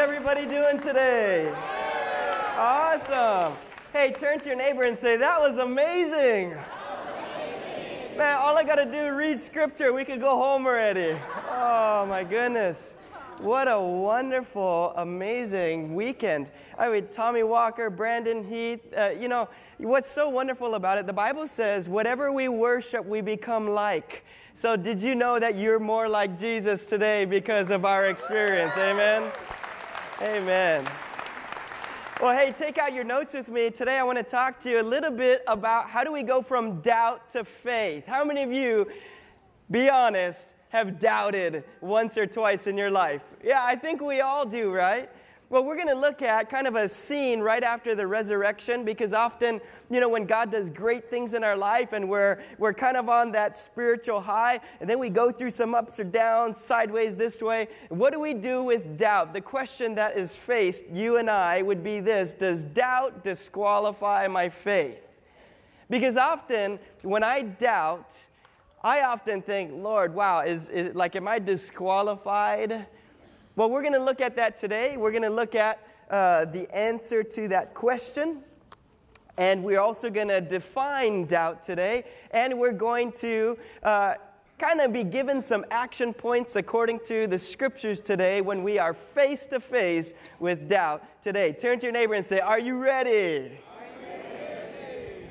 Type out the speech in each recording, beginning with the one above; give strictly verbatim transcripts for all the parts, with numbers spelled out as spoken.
everybody doing today? Awesome. Hey, turn to your neighbor and say, that was amazing. Man, all I got to do is read scripture. We could go home already. Oh, my goodness. What a wonderful, amazing weekend. I mean, Tommy Walker, Brandon Heath. Uh, you know, what's so wonderful about it, the Bible says, whatever we worship, we become like. So did you know that you're more like Jesus today because of our experience? Amen? Amen. Well, hey, take out your notes with me. Today I want to talk to you a little bit about how do we go from doubt to faith. How many of you, be honest, have doubted once or twice in your life? Yeah, I think we all do, right? Well, we're going to look at kind of a scene right after the resurrection, because often, you know, when God does great things in our life and we're we're kind of on that spiritual high, and then we go through some ups or downs, sideways this way, what do we do with doubt? The question that is faced, you and I, would be this: does doubt disqualify my faith? Because often, when I doubt, I often think, Lord, wow, is, is like, am I disqualified? Well, we're going to look at that today. We're going to look at uh, the answer to that question. And we're also going to define doubt today. And we're going to uh, kind of be given some action points according to the scriptures today when we are face to face with doubt today. Turn to your neighbor and say, are you ready? Are you ready?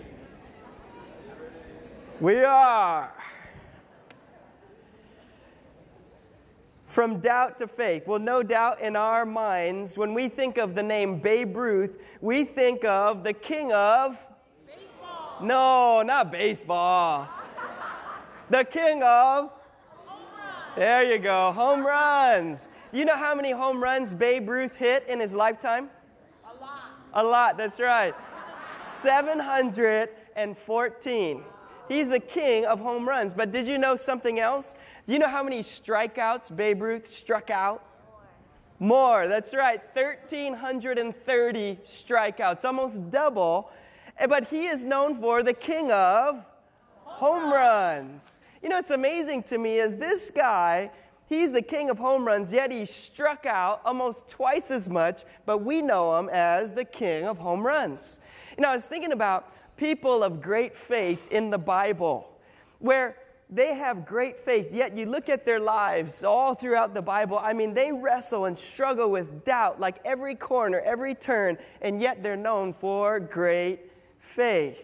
We are. From doubt to faith. Well, no doubt in our minds, when we think of the name Babe Ruth, we think of the king of... baseball. No, not baseball. The king of... home runs. There you go, home runs. You know how many home runs Babe Ruth hit in his lifetime? A lot. A lot, that's right. seven hundred fourteen. He's the king of home runs. But did you know something else? Do you know how many strikeouts Babe Ruth struck out? More. More, that's right. one thousand three hundred thirty strikeouts, almost double. But he is known for the king of home, home runs. You know, what's amazing to me is this guy, he's the king of home runs, yet he struck out almost twice as much, but we know him as the king of home runs. You know, I was thinking about people of great faith in the Bible, where they have great faith, yet you look at their lives all throughout the Bible. I mean, they wrestle and struggle with doubt like every corner, every turn, and yet they're known for great faith.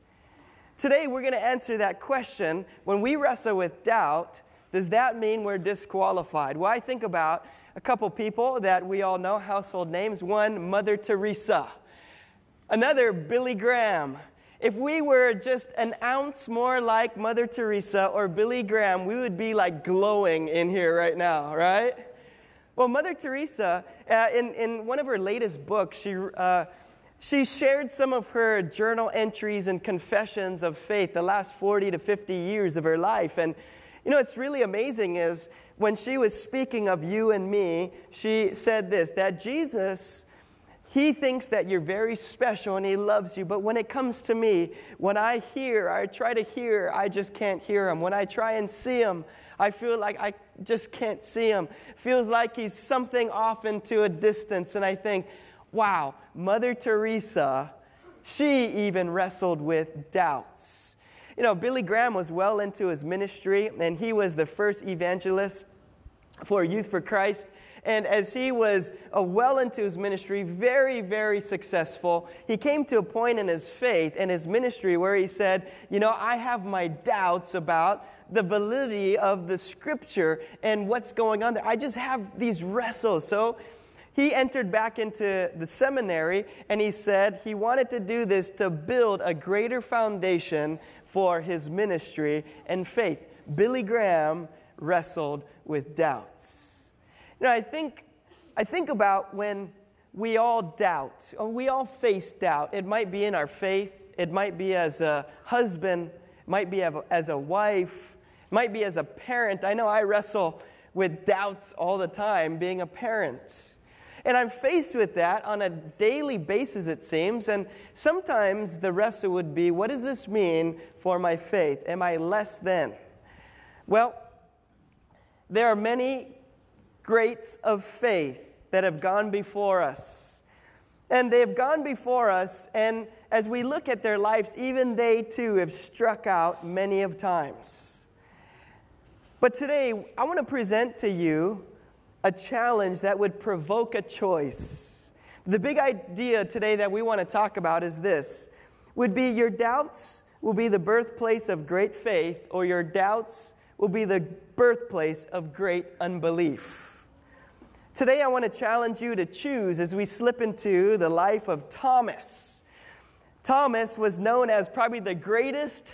Today, we're going to answer that question. When we wrestle with doubt, does that mean we're disqualified? Well, I think about a couple people that we all know, household names. One, Mother Teresa. Another, Billy Graham. If we were just an ounce more like Mother Teresa or Billy Graham, we would be like glowing in here right now, right? Well, Mother Teresa, uh, in, in one of her latest books, she, uh, she shared some of her journal entries and confessions of faith the last forty to fifty years of her life. And, you know, what's really amazing is when she was speaking of you and me, she said this, that Jesus... He thinks that you're very special and he loves you. But when it comes to me, when I hear, I try to hear, I just can't hear him. When I try and see him, I feel like I just can't see him. Feels like he's something off into a distance. And I think, wow, Mother Teresa, she even wrestled with doubts. You know, Billy Graham was well into his ministry, and he was the first evangelist for Youth for Christ. And as he was uh, well into his ministry, very, very successful, he came to a point in his faith and his ministry where he said, you know, I have my doubts about the validity of the scripture and what's going on there. I just have these wrestles. So he entered back into the seminary, and he said he wanted to do this to build a greater foundation for his ministry and faith. Billy Graham wrestled with doubts. You know, I think, I think about when we all doubt, or we all face doubt. It might be in our faith. It might be as a husband. It might be as a wife. It might be as a parent. I know I wrestle with doubts all the time being a parent. And I'm faced with that on a daily basis, it seems. And sometimes the wrestle would be, what does this mean for my faith? Am I less than? Well, there are many greats of faith that have gone before us. And they have gone before us, and as we look at their lives, even they too have struck out many of times. But today, I want to present to you a challenge that would provoke a choice. The big idea today that we want to talk about is this. Would be your doubts will be the birthplace of great faith, or your doubts will be the birthplace of great unbelief. Today I want to challenge you to choose as we slip into the life of Thomas. Thomas was known as probably the greatest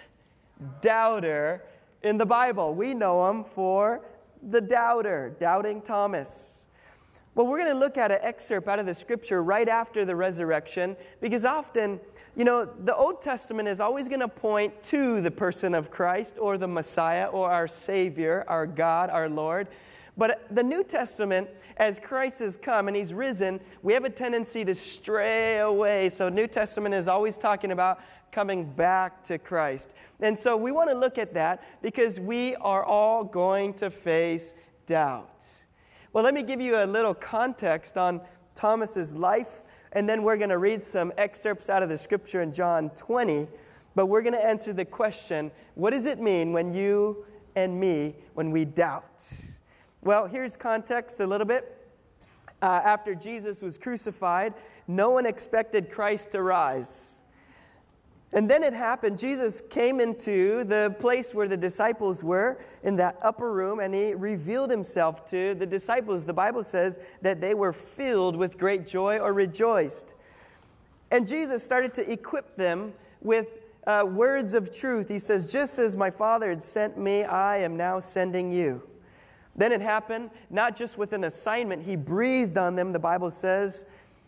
doubter in the Bible. We know him for the doubter, Doubting Thomas. Well, we're going to look at an excerpt out of the scripture right after the resurrection, because often, you know, the Old Testament is always going to point to the person of Christ or the Messiah or our Savior, our God, our Lord. But the New Testament, as Christ has come and He's risen, we have a tendency to stray away. So New Testament is always talking about coming back to Christ. And so we want to look at that because we are all going to face doubt. Well, let me give you a little context on Thomas's life, and then we're going to read some excerpts out of the scripture in John twenty. But we're going to answer the question, what does it mean when you and me, when we doubt? Well, here's context a little bit. Uh, after Jesus was crucified, no one expected Christ to rise. And then it happened. Jesus came into the place where the disciples were, in that upper room, and He revealed Himself to the disciples. The Bible says that they were filled with great joy or rejoiced. And Jesus started to equip them with uh, words of truth. He says, just as my Father had sent me, I am now sending you. Then it happened, not just with an assignment. He breathed on them, the Bible says,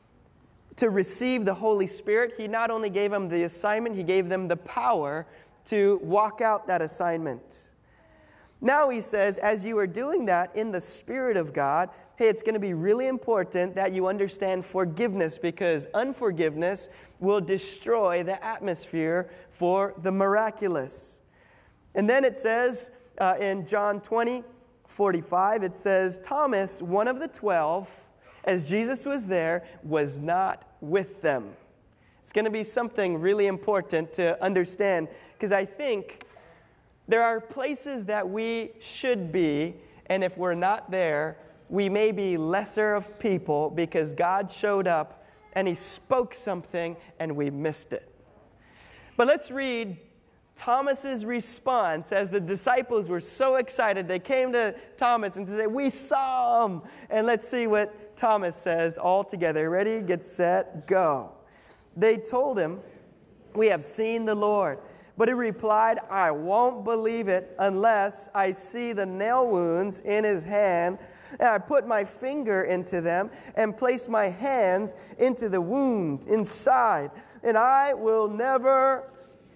to receive the Holy Spirit. He not only gave them the assignment, He gave them the power to walk out that assignment. Now He says, as you are doing that in the Spirit of God, hey, it's going to be really important that you understand forgiveness, because unforgiveness will destroy the atmosphere for the miraculous. And then it says uh, in John twenty, forty-five, it says, Thomas, one of the twelve, as Jesus was there, was not with them. It's going to be something really important to understand, because I think there are places that we should be, and if we're not there, we may be lesser of people because God showed up and He spoke something and we missed it. But let's read Thomas's response as the disciples were so excited. They came to Thomas and said, we saw Him. And let's see what Thomas says all together. Ready, get set, go. They told him, we have seen the Lord. But he replied, I won't believe it unless I see the nail wounds in His hand, and I put my finger into them and place my hands into the wound inside, and I will never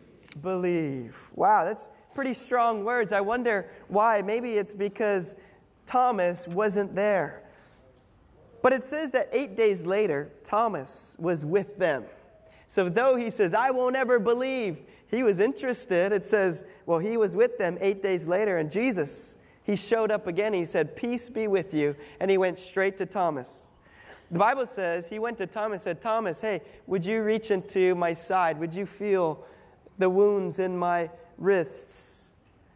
believe. Wow, that's pretty strong words. I wonder why. Maybe it's because Thomas wasn't there. But it says that eight days later, Thomas was with them. So though he says, I won't ever believe, he was interested. It says, well, he was with them eight days later, and Jesus, He showed up again. He said, peace be with you. And He went straight to Thomas. The Bible says He went to Thomas and said, Thomas, hey, would you reach into my side? Would you feel the wounds in my wrists?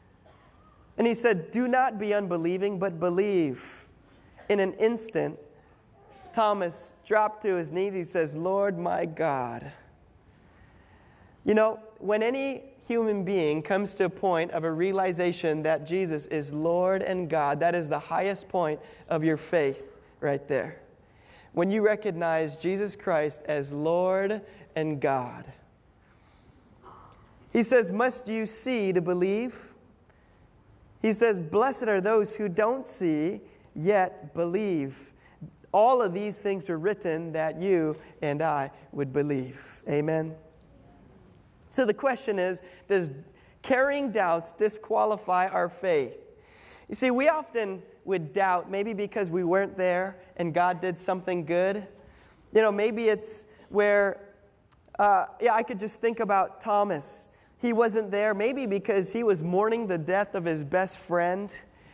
And He said, do not be unbelieving, but believe. In an instant, Thomas dropped to his knees. He says, Lord, my God. You know, when any human being comes to a point of a realization that Jesus is Lord and God, that is the highest point of your faith right there. When you recognize Jesus Christ as Lord and God. He says, must you see to believe? He says, blessed are those who don't see, yet believe. All of these things were written that you and I would believe. Amen. So the question is, does carrying doubts disqualify our faith? You see, we often would doubt, maybe because we weren't there and God did something good. You know, maybe it's where, uh, yeah, I could just think about Thomas. He wasn't there, maybe because he was mourning the death of his best friend.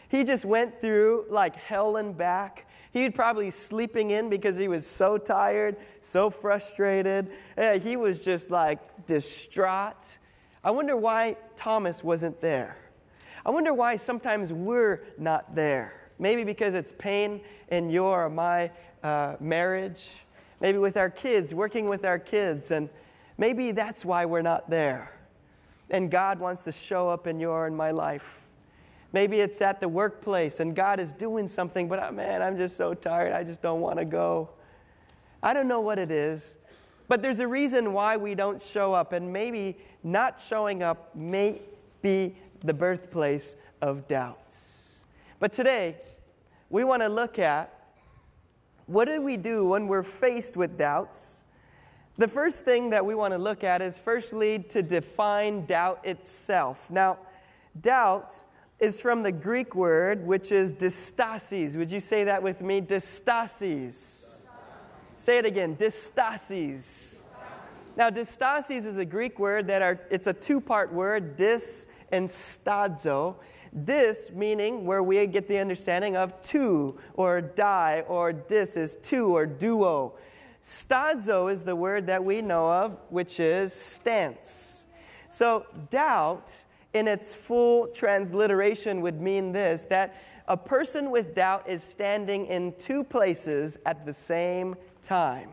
He just went through like hell and back. He'd probably sleeping in because he was so tired, so frustrated. Uh, he was just like distraught. I wonder why Thomas wasn't there. I wonder why sometimes we're not there. Maybe because it's pain in your or my uh, marriage. Maybe with our kids, working with our kids. And maybe that's why we're not there. And God wants to show up in your and my life. Maybe it's at the workplace and God is doing something, but oh, man, I'm just so tired. I just don't want to go. I don't know what it is, but there's a reason why we don't show up. And maybe not showing up may be the birthplace of doubts. But today, we want to look at what do we do when we're faced with doubts. The first thing that we want to look at is firstly to define doubt itself. Now, doubt is from the Greek word, which is distasis. Would you say that with me? Distasis. Say it again, distasis. Now, distasis is a Greek word that are, it's a two-part word, dis and stadzo. Dis meaning where we get the understanding of two, or die, or dis is two, or duo. Stadzo is the word that we know of, which is stance. So, doubt in its full transliteration would mean this, that a person with doubt is standing in two places at the same time.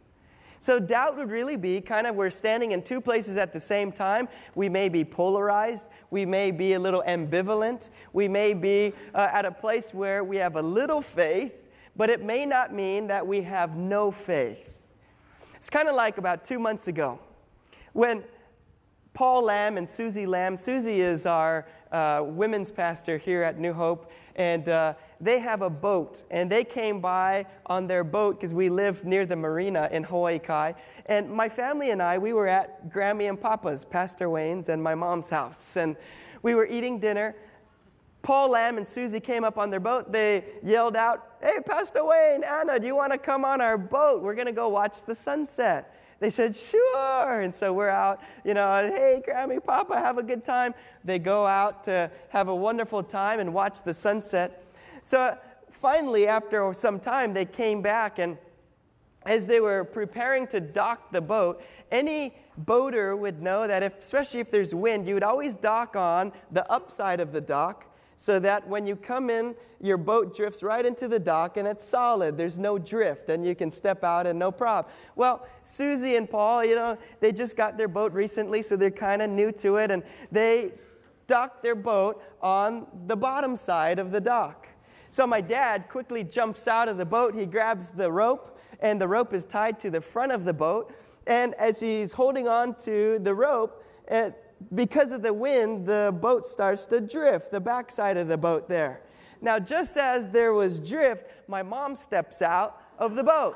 So doubt would really be kind of we're standing in two places at the same time. We may be polarized. We may be a little ambivalent. We may be uh, at a place where we have a little faith, but it may not mean that we have no faith. It's kind of like about two months ago when Paul Lamb and Susie Lamb. Susie is our uh, women's pastor here at New Hope, and uh, they have a boat, and they came by on their boat because we live near the marina in Hawaii Kai, and my family and I, we were at Grammy and Papa's, Pastor Wayne's, and my mom's house, and we were eating dinner. Paul Lamb and Susie came up on their boat. They yelled out, "Hey, Pastor Wayne, Anna, do you want to come on our boat? We're going to go watch the sunset." They said, "Sure." And so we're out, you know, "Hey, Grammy, Papa, have a good time." They go out to have a wonderful time and watch the sunset. So finally, after some time, they came back, and as they were preparing to dock the boat, any boater would know that, if, especially if there's wind, you would always dock on the upside of the dock, so that when you come in, your boat drifts right into the dock and it's solid. There's no drift and you can step out and no problem. Well, Susie and Paul, you know, they just got their boat recently, so they're kind of new to it. And they docked their boat on the bottom side of the dock. So my dad quickly jumps out of the boat. He grabs the rope, and the rope is tied to the front of the boat. And as he's holding on to the rope, it, because of the wind, the boat starts to drift, the backside of the boat there. Now, just as there was drift, my mom steps out of the boat.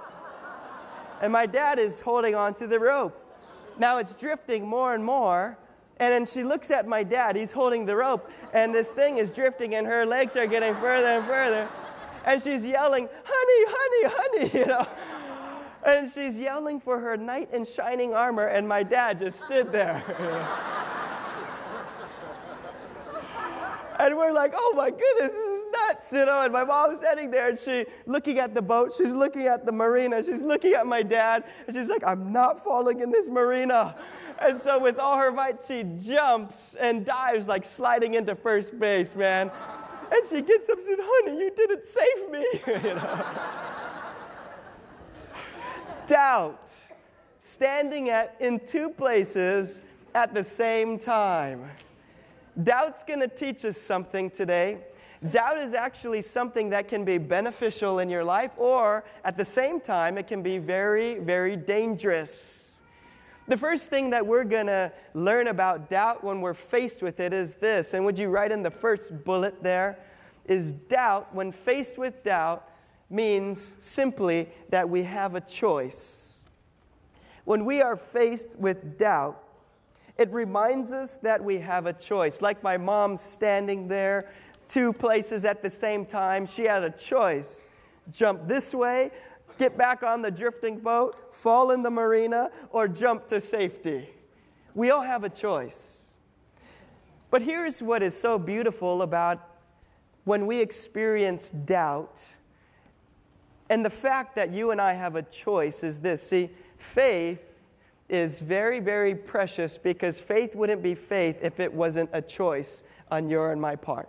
And my dad is holding on to the rope. Now it's drifting more and more. And then she looks at my dad. He's holding the rope. And this thing is drifting, and her legs are getting further and further. And she's yelling, "Honey, honey, honey," you know. And she's yelling for her knight in shining armor. And my dad just stood there. And we're like, "Oh my goodness, this is nuts," you know. And my mom's sitting there, and she looking at the boat. She's looking at the marina. She's looking at my dad, and she's like, "I'm not falling in this marina." And so with all her might, she jumps and dives like sliding into first base, man. And she gets up and says, "Honey, you didn't save me." You know? Doubt, standing at in two places at the same time. Doubt's going to teach us something today. Doubt is actually something that can be beneficial in your life, or at the same time, it can be very, very dangerous. The first thing that we're going to learn about doubt when we're faced with it is this, and would you write in the first bullet there, is doubt, when faced with doubt, means simply that we have a choice. When we are faced with doubt, it reminds us that we have a choice. Like my mom standing there, two places at the same time, she had a choice. Jump this way, get back on the drifting boat, fall in the marina, or jump to safety. We all have a choice. But here's what is so beautiful about when we experience doubt, and the fact that you and I have a choice is this. See, faith is very, very precious because faith wouldn't be faith if it wasn't a choice on your and my part.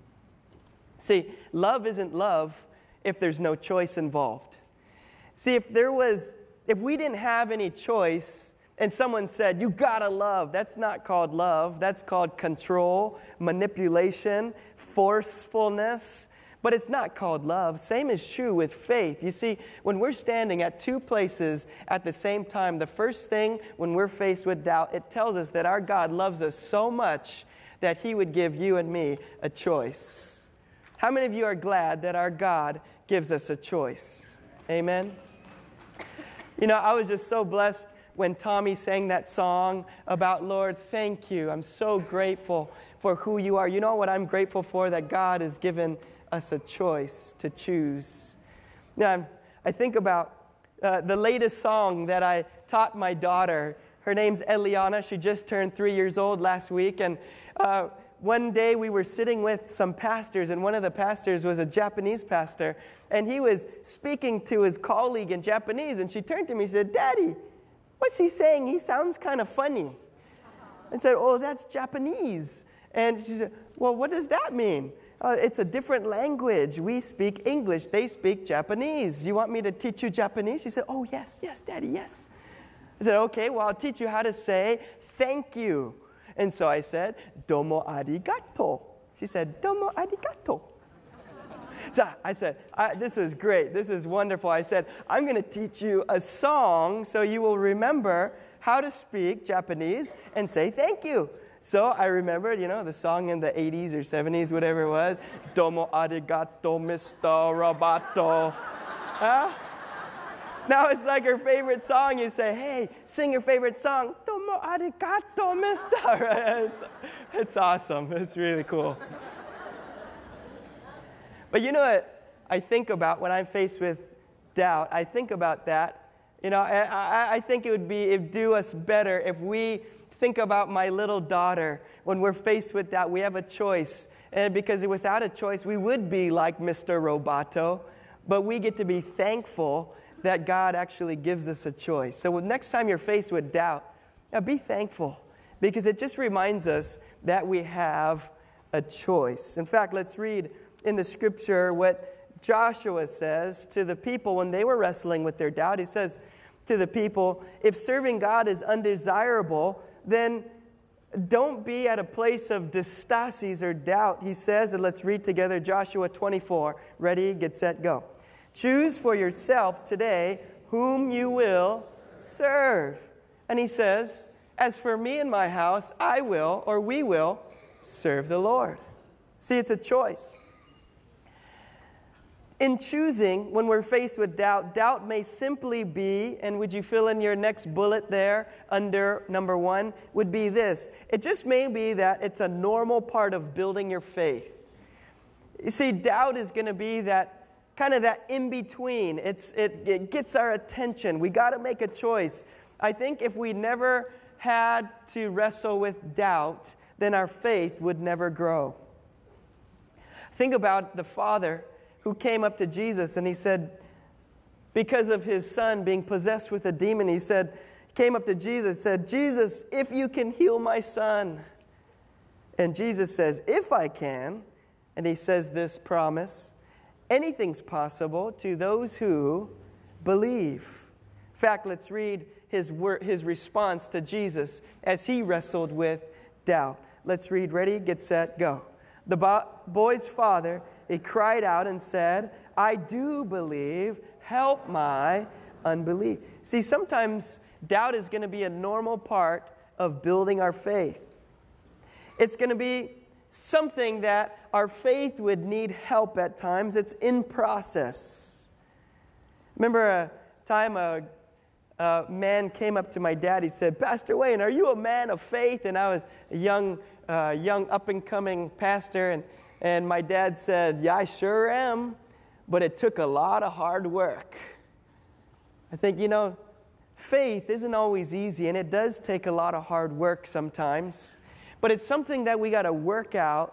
See, love isn't love if there's no choice involved. See, if there was, if we didn't have any choice and someone said, you gotta love, that's not called love. That's called control, manipulation, forcefulness. But it's not called love. Same is true with faith. You see, when we're standing at two places at the same time, the first thing when we're faced with doubt, it tells us that our God loves us so much that He would give you and me a choice. How many of you are glad that our God gives us a choice? Amen? You know, I was just so blessed when Tommy sang that song about, Lord, thank you. I'm so grateful for who you are. You know what I'm grateful for? That God has given us a choice to choose. Now, I think about uh, the latest song that I taught my daughter. Her name's Eliana. She just turned three years old last week. And uh, one day we were sitting with some pastors, and one of the pastors was a Japanese pastor. And he was speaking to his colleague in Japanese. And she turned to me and said, Daddy, what's he saying? He sounds kind of funny. I said, oh, that's Japanese. And she said, well, what does that mean? Uh, it's a different language. We speak English. They speak Japanese. You want me to teach you Japanese? She said, oh, yes, yes, Daddy, yes. I said, okay, well, I'll teach you how to say thank you. And so I said, domo arigato. She said, domo arigato. So I said, I, this is great. This is wonderful. I said, I'm going to teach you a song so you will remember how to speak Japanese and say thank you. So I remembered, you know, the song in the eighties or seventies, whatever it was. Domo arigato, Mister Roboto. Huh? Now it's like her favorite song. You say, hey, sing your favorite song. Domo arigato, Mister It's, it's awesome. It's really cool. But you know what I think about when I'm faced with doubt? I think about that. You know, I, I, I think it would be, it would do us better if we think about my little daughter. When we're faced with that, we have a choice. And because without a choice, we would be like Mister Roboto. But we get to be thankful that God actually gives us a choice. So next time you're faced with doubt, now be thankful. Because it just reminds us that we have a choice. In fact, let's read in the scripture what Joshua says to the people when they were wrestling with their doubt. He says to the people, if serving God is undesirable, then don't be at a place of dystasis or doubt, he says. And let's read together Joshua twenty-four. Ready, get set, go. Choose for yourself today whom you will serve. And he says, as for me and my house, I will, or we will, serve the Lord. See, it's a choice. In choosing, when we're faced with doubt, doubt may simply be, and would you fill in your next bullet there under number one, would be this. It just may be that it's a normal part of building your faith. You see, doubt is going to be that kind of that in-between. It's, it, it gets our attention. We got to make a choice. I think if we never had to wrestle with doubt, then our faith would never grow. Think about the father who came up to Jesus and he said, because of his son being possessed with a demon, he said, came up to Jesus and said, Jesus, if you can heal my son. And Jesus says, if I can. And he says this promise, anything's possible to those who believe. In fact, let's read his word, his response to Jesus as he wrestled with doubt. Let's read. Ready, get set, go. The bo- boy's father, he cried out and said, I do believe, help my unbelief. See, sometimes doubt is going to be a normal part of building our faith. It's going to be something that our faith would need help at times. It's in process. Remember a time a, a man came up to my dad. He said, Pastor Wayne, are you a man of faith? And I was a young, uh, young up-and-coming pastor, and And my dad said, yeah, I sure am, but it took a lot of hard work. I think, you know, faith isn't always easy, and it does take a lot of hard work sometimes. But it's something that we got to work out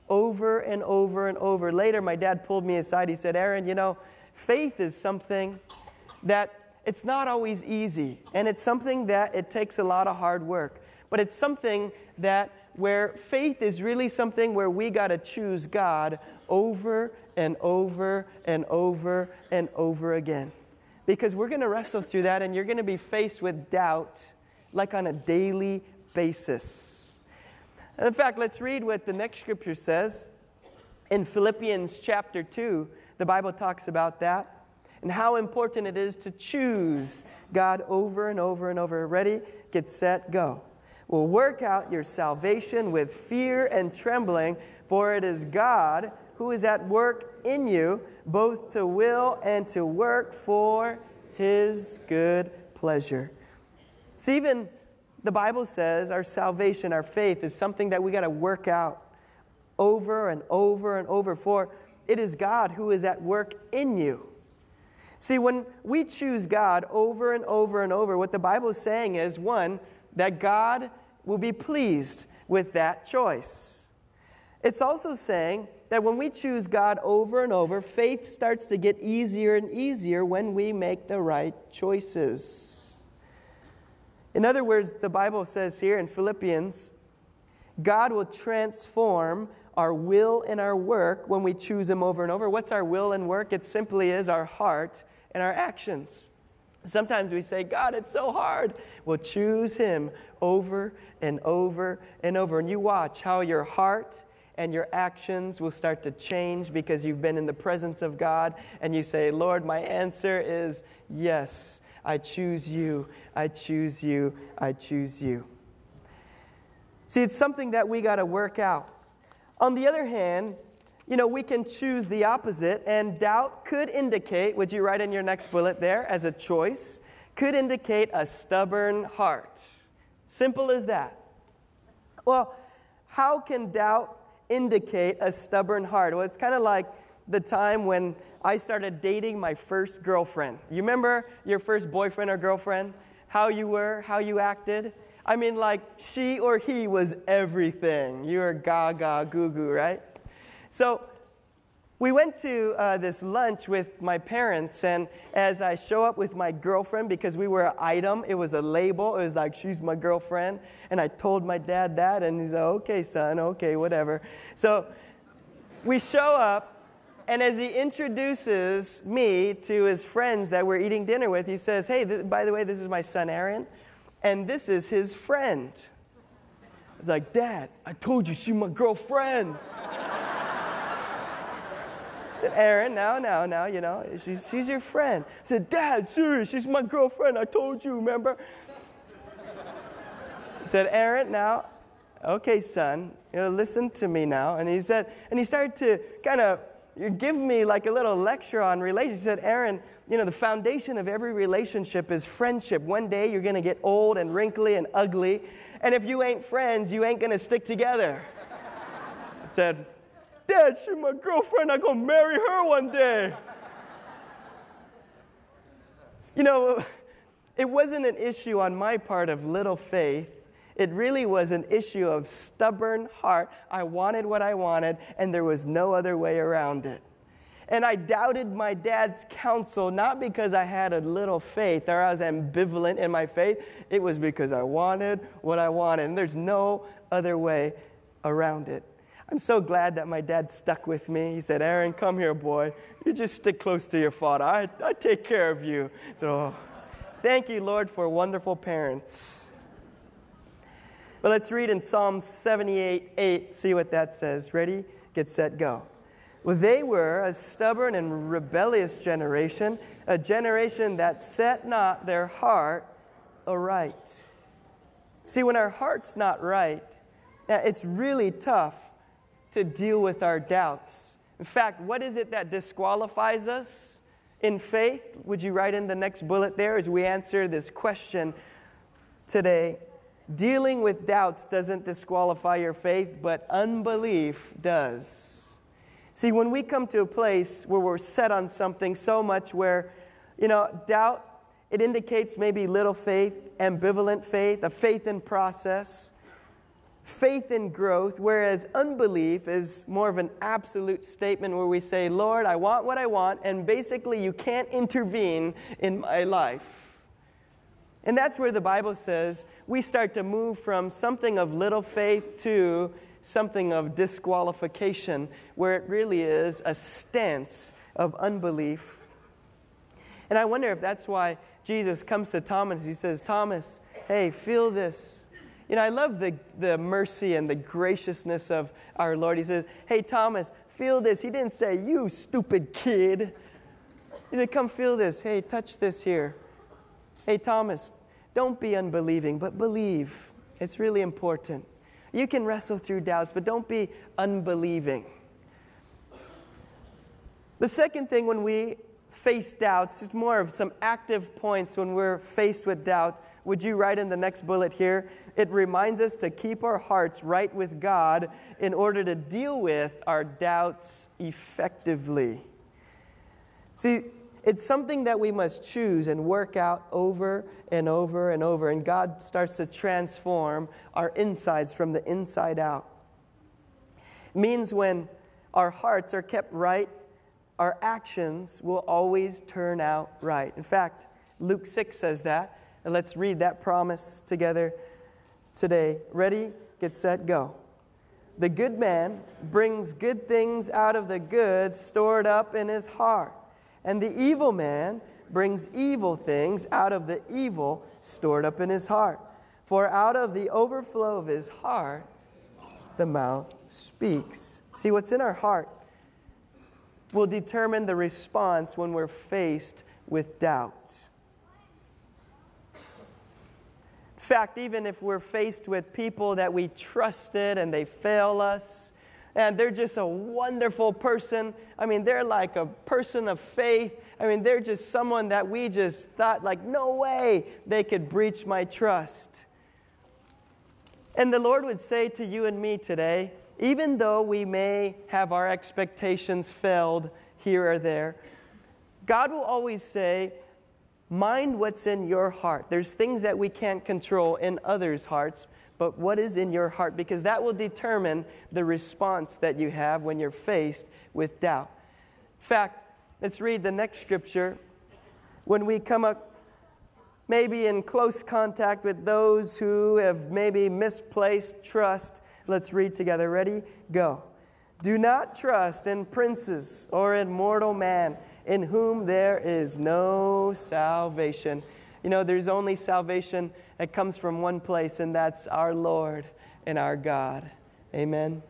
over and over and over. Later, my dad pulled me aside. He said, Aaron, you know, faith is something that it's not always easy. And it's something that it takes a lot of hard work. But it's something that where faith is really something where we got to choose God over and over and over and over again. Because we're going to wrestle through that, and you're going to be faced with doubt like on a daily basis. And in fact, let's read what the next scripture says. In Philippians chapter two, the Bible talks about that and how important it is to choose God over and over and over. Ready, get set, go. Will work out your salvation with fear and trembling, for it is God who is at work in you, both to will and to work for His good pleasure. See, even the Bible says our salvation, our faith, is something that we got to work out over and over and over, for it is God who is at work in you. See, when we choose God over and over and over, what the Bible is saying is, one, that God will be pleased with that choice. It's also saying that when we choose God over and over, faith starts to get easier and easier when we make the right choices. In other words, the Bible says here in Philippians, God will transform our will and our work when we choose Him over and over. What's our will and work? It simply is our heart and our actions. Sometimes we say, God, it's so hard. Well, choose Him over and over and over. And you watch how your heart and your actions will start to change because you've been in the presence of God. And you say, Lord, my answer is yes. I choose you. I choose you. I choose you. See, it's something that we got to work out. On the other hand, you know, we can choose the opposite, and doubt could indicate, would you write in your next bullet there, as a choice, could indicate a stubborn heart. Simple as that. Well, how can doubt indicate a stubborn heart? Well, it's kind of like the time when I started dating my first girlfriend. You remember your first boyfriend or girlfriend? How you were, how you acted? I mean, like, she or he was everything. You were gaga, goo-goo, right? So we went to uh, this lunch with my parents, and as I show up with my girlfriend, because we were an item, it was a label, it was like, she's my girlfriend, and I told my dad that, and he's like, okay, son, okay, whatever. So we show up, and as he introduces me to his friends that we're eating dinner with, he says, hey, th- by the way, this is my son Aaron, and this is his friend. I was like, Dad, I told you she's my girlfriend. I said, Aaron, now, now, now, you know, she's, she's your friend. I said, Dad, serious, she's my girlfriend. I told you, remember? I said, Aaron, now, okay, son, you know, listen to me now. And he said, and he started to kind of give me like a little lecture on relationships. He said, Aaron, you know, the foundation of every relationship is friendship. One day you're going to get old and wrinkly and ugly. And if you ain't friends, you ain't going to stick together. I said, Dad, she's my girlfriend. I'm going to marry her one day. You know, it wasn't an issue on my part of little faith. It really was an issue of stubborn heart. I wanted what I wanted, and there was no other way around it. And I doubted my dad's counsel, not because I had a little faith or I was ambivalent in my faith. It was because I wanted what I wanted, and there's no other way around it. I'm so glad that my dad stuck with me. He said, Aaron, come here, boy. You just stick close to your father. I, I take care of you. So thank you, Lord, for wonderful parents. But let's read in Psalm seventy-eight eight, see what that says. Ready, get set, go. Well, they were a stubborn and rebellious generation, a generation that set not their heart aright. See, when our heart's not right, it's really tough to deal with our doubts. In fact, what is it that disqualifies us in faith? Would you write in the next bullet there as we answer this question today? Dealing with doubts doesn't disqualify your faith, but unbelief does. See, when we come to a place where we're set on something so much where, you know, doubt, it indicates maybe little faith, ambivalent faith, a faith in process. faith in growth, whereas unbelief is more of an absolute statement where we say, Lord, I want what I want, and basically you can't intervene in my life. And that's where the Bible says we start to move from something of little faith to something of disqualification, where it really is a stance of unbelief. And I wonder if that's why Jesus comes to Thomas. He says, Thomas, hey, feel this. You know, I love the, the mercy and the graciousness of our Lord. He says, hey, Thomas, feel this. He didn't say, you stupid kid. He said, come feel this. Hey, touch this here. Hey, Thomas, don't be unbelieving, but believe. It's really important. You can wrestle through doubts, but don't be unbelieving. The second thing when we face doubts is more of some active points when we're faced with doubt. Would you write in the next bullet here? It reminds us to keep our hearts right with God in order to deal with our doubts effectively. See, it's something that we must choose and work out over and over and over. And God starts to transform our insides from the inside out. It means when our hearts are kept right, our actions will always turn out right. In fact, Luke six says that. And let's read that promise together today. Ready, get set, go. The good man brings good things out of the good stored up in his heart. And the evil man brings evil things out of the evil stored up in his heart. For out of the overflow of his heart, the mouth speaks. See, what's in our heart will determine the response when we're faced with doubt. In fact, even if we're faced with people that we trusted and they fail us, and they're just a wonderful person. I mean, they're like a person of faith. I mean, they're just someone that we just thought, like, no way they could breach my trust. And the Lord would say to you and me today, even though we may have our expectations failed here or there, God will always say, mind what's in your heart. There's things that we can't control in others' hearts, but what is in your heart? Because that will determine the response that you have when you're faced with doubt. In fact, let's read the next scripture. When we come up maybe in close contact with those who have maybe misplaced trust, let's read together. Ready? Go. Do not trust in princes or in mortal man, in whom there is no salvation. You know, there's only salvation that comes from one place, and that's our Lord and our God. Amen.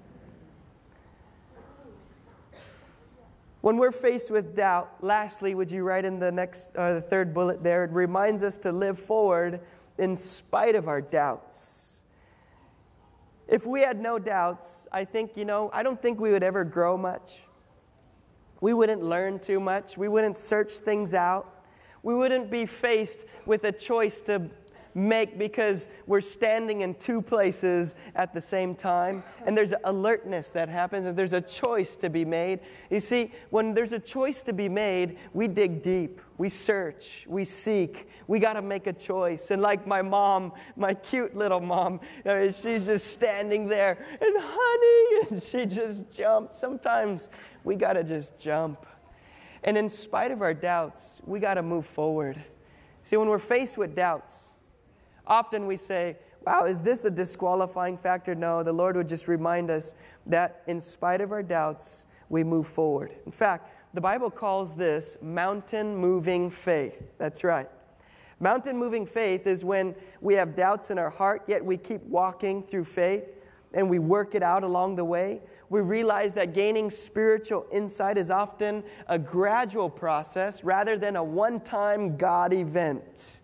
When we're faced with doubt, lastly, would you write in the next or the third bullet there? It reminds us to live forward in spite of our doubts. If we had no doubts, I think, you know, I don't think we would ever grow much. We wouldn't learn too much. We wouldn't search things out. We wouldn't be faced with a choice to make because we're standing in two places at the same time. And there's alertness that happens, and there's a choice to be made. You see, when there's a choice to be made, we dig deep. We search. We seek. We got to make a choice. And like my mom, my cute little mom, I mean, she's just standing there, and honey, and she just jumped. Sometimes we got to just jump. And in spite of our doubts, we got to move forward. See, when we're faced with doubts, often we say, wow, is this a disqualifying factor? No, the Lord would just remind us that in spite of our doubts, we move forward. In fact, the Bible calls this mountain-moving faith. That's right. Mountain-moving faith is when we have doubts in our heart, yet we keep walking through faith, and we work it out along the way. We realize that gaining spiritual insight is often a gradual process rather than a one-time God event.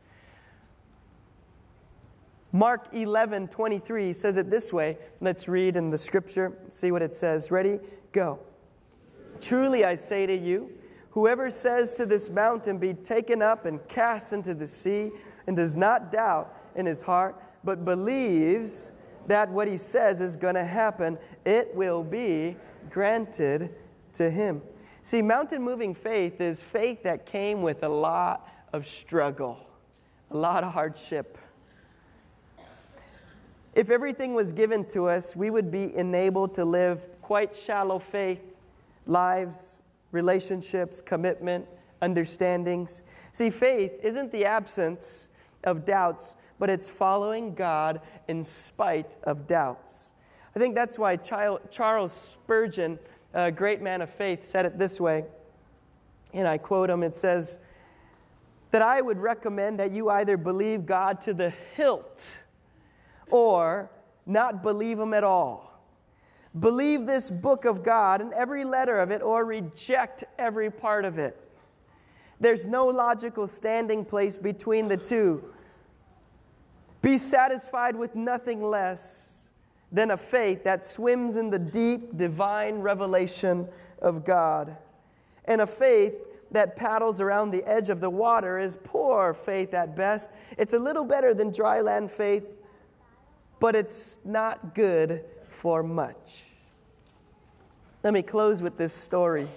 Mark eleven twenty-three says it this way. Let's read in the scripture, see what it says. Ready? Go. Truly I say to you, whoever says to this mountain, be taken up and cast into the sea, and does not doubt in his heart, but believes that what he says is going to happen, it will be granted to him. See, mountain-moving faith is faith that came with a lot of struggle, a lot of hardship. If everything was given to us, we would be enabled to live quite shallow faith lives, relationships, commitment, understandings. See, faith isn't the absence of doubts, but it's following God in spite of doubts. I think that's why Charles Spurgeon, a great man of faith, said it this way, and I quote him. It says, that I would recommend that you either believe God to the hilt or not believe Him at all. Believe this book of God and every letter of it, or reject every part of it. There's no logical standing place between the two. Be satisfied with nothing less than a faith that swims in the deep, divine revelation of God. And a faith that paddles around the edge of the water is poor faith at best. It's a little better than dry land faith, but it's not good for much. Let me close with this story.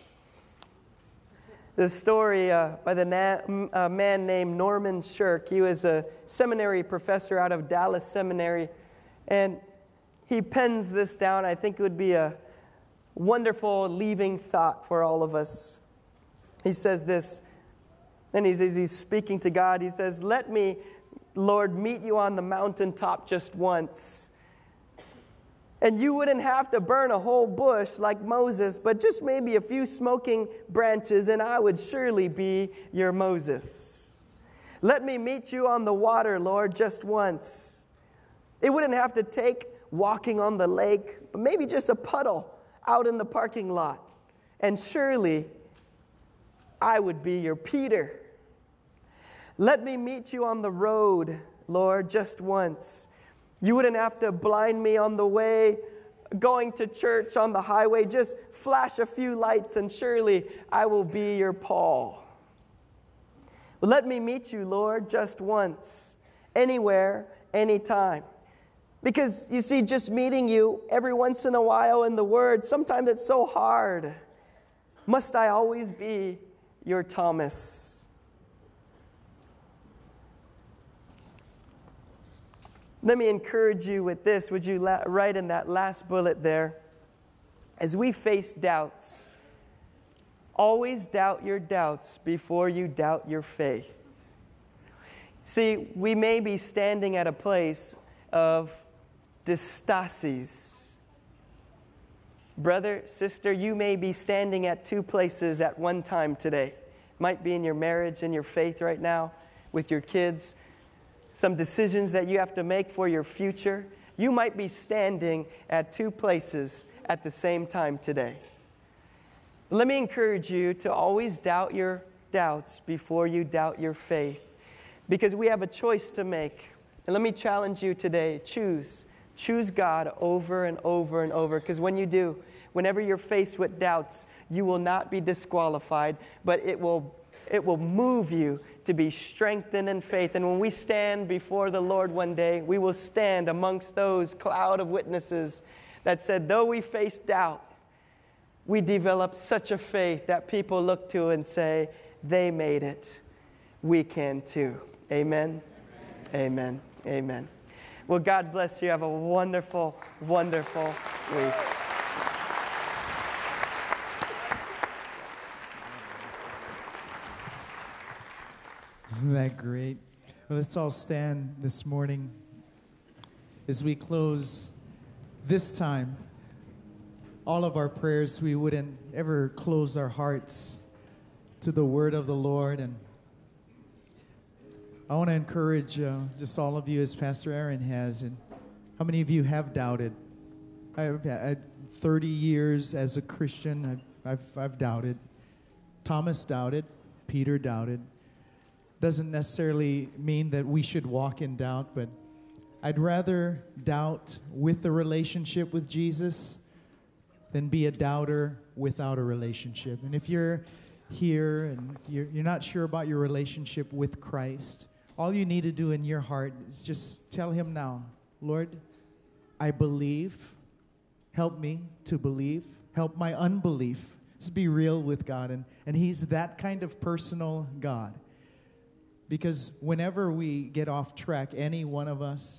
This story uh, by the na- a man named Norman Shirk. He was a seminary professor out of Dallas Seminary, and he pens this down. I think it would be a wonderful leaving thought for all of us. He says this, and he's, as he's speaking to God, he says, let me, Lord, meet you on the mountaintop just once. And you wouldn't have to burn a whole bush like Moses, but just maybe a few smoking branches, and I would surely be your Moses. Let me meet you on the water, Lord, just once. It wouldn't have to take walking on the lake, but maybe just a puddle out in the parking lot. And surely I would be your Peter. Let me meet you on the road, Lord, just once. You wouldn't have to blind me on the way, going to church on the highway. Just flash a few lights and surely I will be your Paul. But let me meet you, Lord, just once, anywhere, anytime. Because, you see, just meeting you every once in a while in the Word, sometimes it's so hard. Must I always be your Thomas? Let me encourage you with this. Would you la- write in that last bullet there? As we face doubts, always doubt your doubts before you doubt your faith. See, we may be standing at a place of distasis. Brother, sister, you may be standing at two places at one time today. Might be in your marriage, in your faith right now, with your kids. Some decisions that you have to make for your future. You might be standing at two places at the same time today. Let me encourage you to always doubt your doubts before you doubt your faith, because we have a choice to make. And let me challenge you today, choose. Choose God over and over and over, because when you do, whenever you're faced with doubts, you will not be disqualified, but it will it will move you to be strengthened in faith. And when we stand before the Lord one day, we will stand amongst those cloud of witnesses that said, though we face doubt, we developed such a faith that people look to and say, they made it. We can too. Amen. Amen. Amen. Well, God bless you. Have a wonderful, wonderful week. Isn't that great? Well, let's all stand this morning as we close this time. All of our prayers, we wouldn't ever close our hearts to the word of the Lord. And I want to encourage uh, just all of you, as Pastor Aaron has. And how many of you have doubted? I've had thirty years as a Christian. I've, I've, I've doubted. Thomas doubted. Peter doubted. Doesn't necessarily mean that we should walk in doubt, but I'd rather doubt with a relationship with Jesus than be a doubter without a relationship. And if you're here and you're, you're not sure about your relationship with Christ, all you need to do in your heart is just tell Him now, Lord, I believe. Help me to believe. Help my unbelief. Just be real with God. And, and He's that kind of personal God. Because whenever we get off track, any one of us,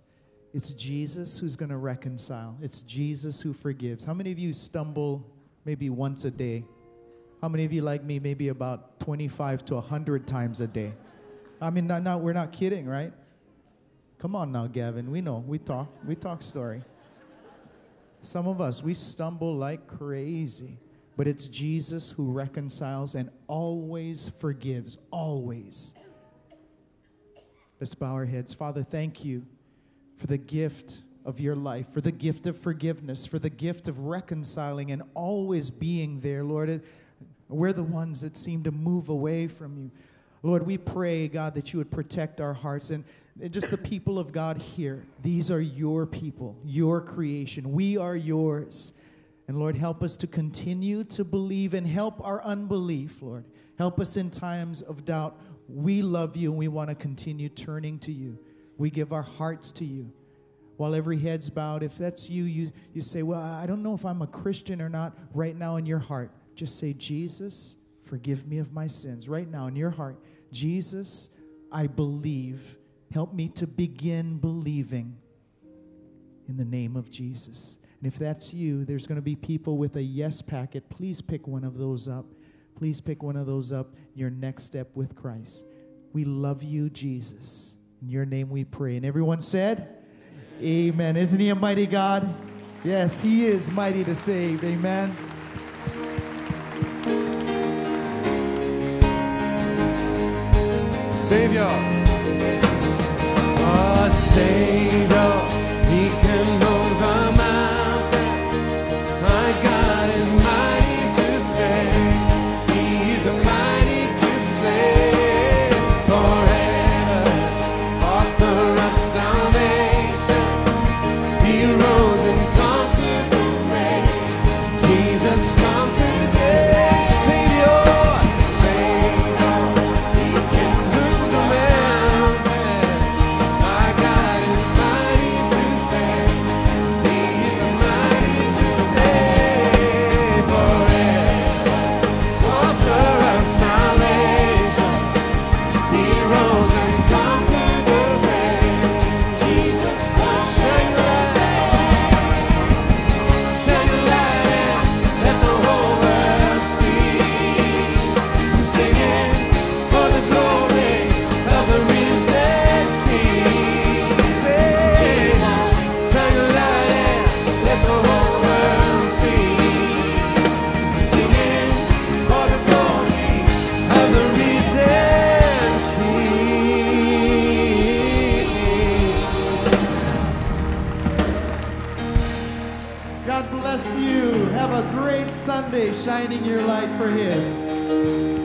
It's Jesus who's going to reconcile. It's Jesus who forgives. How many of you stumble maybe once a day? How many of you, like me, maybe about twenty-five to one hundred times a day? I mean, not, not, we're not kidding, right? Come on now, Gavin. We know. We talk. We talk story. Some of us, we stumble like crazy. But it's Jesus who reconciles and always forgives. Always. Let's bow our heads. Father, thank you for the gift of your life, for the gift of forgiveness, for the gift of reconciling and always being there, Lord. We're the ones that seem to move away from you. Lord, we pray, God, that you would protect our hearts and just the people of God here. These are your people, your creation. We are yours. And Lord, help us to continue to believe and help our unbelief, Lord. Help us in times of doubt. We love you and we want to continue turning to you. We give our hearts to you. While every head's bowed, if that's you, you, you say, well, I don't know if I'm a Christian or not. Right now in your heart, just say, Jesus, forgive me of my sins. Right now in your heart, Jesus, I believe. Help me to begin believing in the name of Jesus. And if that's you, there's going to be people with a yes packet. Please pick one of those up. Please pick one of those up, your next step with Christ. We love you, Jesus. In your name we pray. And everyone said, amen. Amen. Isn't he a mighty God? Yes, he is mighty to save. Amen. Savior. Our Savior, he can move the mountain. My God is mighty to save. He's a mighty to save forever. Author of salvation, he rose and conquered the grave. Jesus conquered the grave. Savior, Savior, he can move the mountain. My God is mighty to save. He is a mighty to save forever. Author of salvation, he rose and conquered the grave. Jesus, shine the light, shine the light, and let the whole world see. I'm singing for the glory of the risen King. Say, shine the light, and let the whole world see. I'm singing for the glory of the risen King. God bless you. Have a great Sunday shining your light for him.